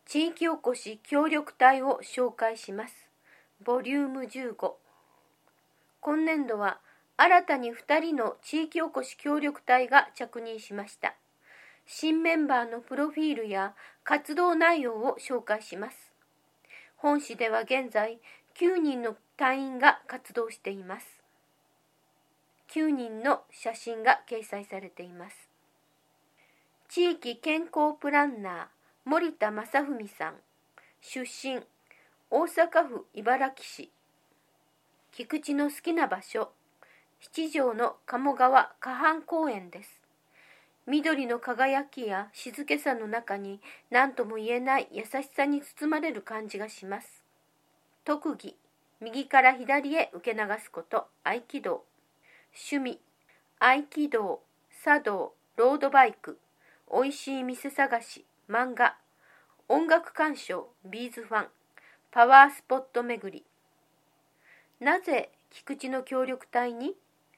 地域おこし協力隊を紹介します。ボリューム15。今年度は新たに2人の地域おこし協力隊が着任しました。新メンバーのプロフィールや活動内容を紹介します。本市では現在9人の隊員が活動しています。9人の写真が掲載されています。地域健康プランナー森田正文さん、出身大阪府茨木市。菊池の好きな場所、七条の鴨川河畔公園です。緑の輝きや静けさの中に何とも言えない優しさに包まれる感じがします。特技、右から左へ受け流すこと、合気道。趣味、合気道、茶道、ロードバイク、おいしい店探し、漫画、音楽鑑賞、ビーズファン、パワースポット巡り。なぜ菊池の協力隊に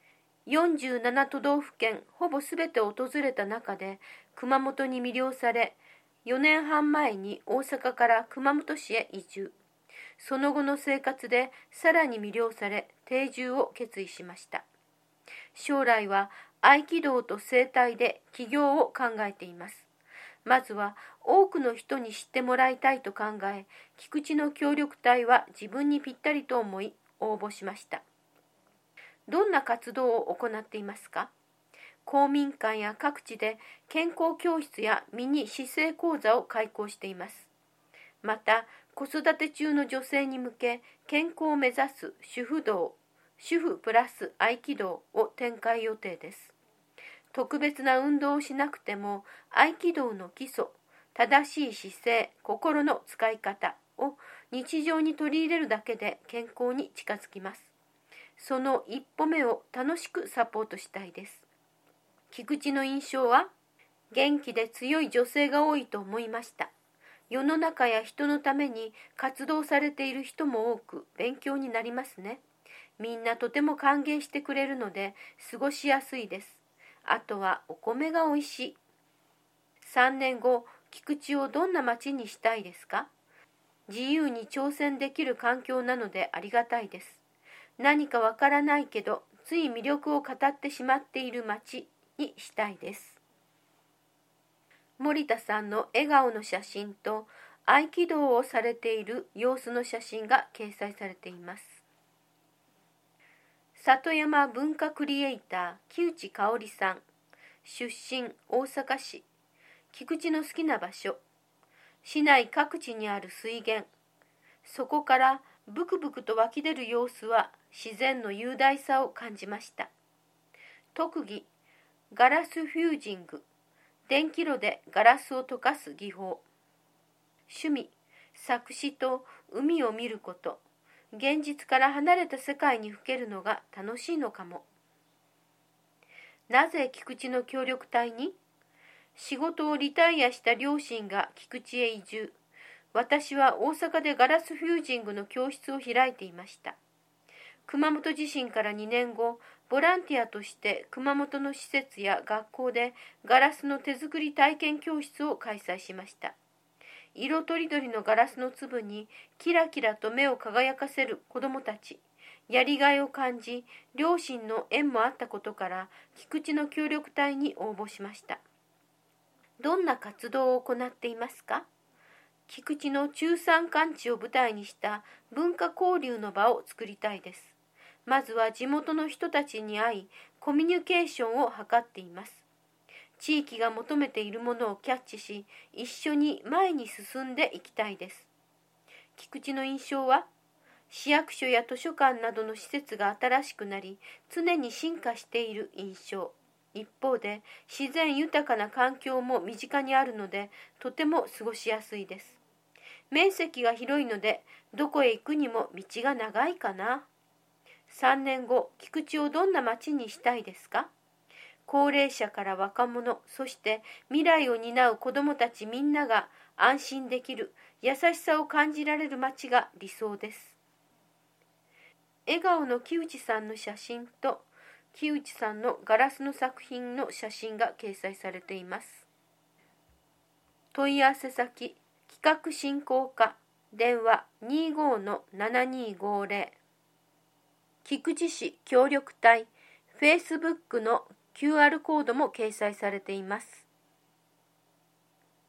47都道府県ほぼすべて訪れた中で熊本に魅了され、4年半前に大阪から熊本市へ移住。その後の生活でさらに魅了され、定住を決意しました。将来は合気道と整体で起業を考えています。まずは多くの人に知ってもらいたいと考え、菊池の協力隊は自分にぴったりと思い応募しました。どんな活動を行っていますか？公民館や各地で健康教室やミニ姿勢講座を開講しています。また、子育て中の女性に向け、健康を目指す主婦道、主婦プラス合気道を展開予定です。特別な運動をしなくても、合気道の基礎、正しい姿勢、心の使い方を日常に取り入れるだけで健康に近づきます。その一歩目を楽しくサポートしたいです。菊池の印象は、元気で強い女性が多いと思いました。世の中や人のために活動されている人も多く勉強になりますね。みんなとても歓迎してくれるので過ごしやすいです。あとはお米がおいしい。3年後、菊池をどんな町にしたいですか？自由に挑戦できる環境なのでありがたいです。何かわからないけど、つい魅力を語ってしまっている町にしたいです。森田さんの笑顔の写真と合気道をされている様子の写真が掲載されています。里山文化クリエイター木内香織さん、出身大阪市。菊池の好きな場所、市内各地にある水源。そこからブクブクと湧き出る様子は自然の雄大さを感じました。特技、ガラスフュージング、電気炉でガラスを溶かす技法。趣味、作詞と海を見ること。現実から離れた世界にふけるのが楽しいのかも。なぜ菊池の協力隊に？仕事をリタイアした両親が菊池へ移住。私は大阪でガラスフュージングの教室を開いていました。熊本地震から2年後、ボランティアとして熊本の施設や学校でガラスの手作り体験教室を開催しました。色とりどりのガラスの粒にキラキラと目を輝かせる子どもたち。やりがいを感じ、両親の縁もあったことから菊池の協力隊に応募しました。どんな活動を行っていますか？菊池の中山間地を舞台にした文化交流の場を作りたいです。まずは地元の人たちに会い、コミュニケーションを図っています。地域が求めているものをキャッチし、一緒に前に進んでいきたいです。菊池の印象は、市役所や図書館などの施設が新しくなり、常に進化している印象。一方で、自然豊かな環境も身近にあるので、とても過ごしやすいです。面積が広いので、どこへ行くにも道が長いかな。3年後、菊池をどんな町にしたいですか？高齢者から若者、そして未来を担う子どもたちみんなが安心できる、優しさを感じられる町が理想です。笑顔の木内さんの写真と木内さんのガラスの作品の写真が掲載されています。問い合わせ先、 企画振興課電話 25-7250 菊池市協力隊 Facebook の QR コードも掲載されています。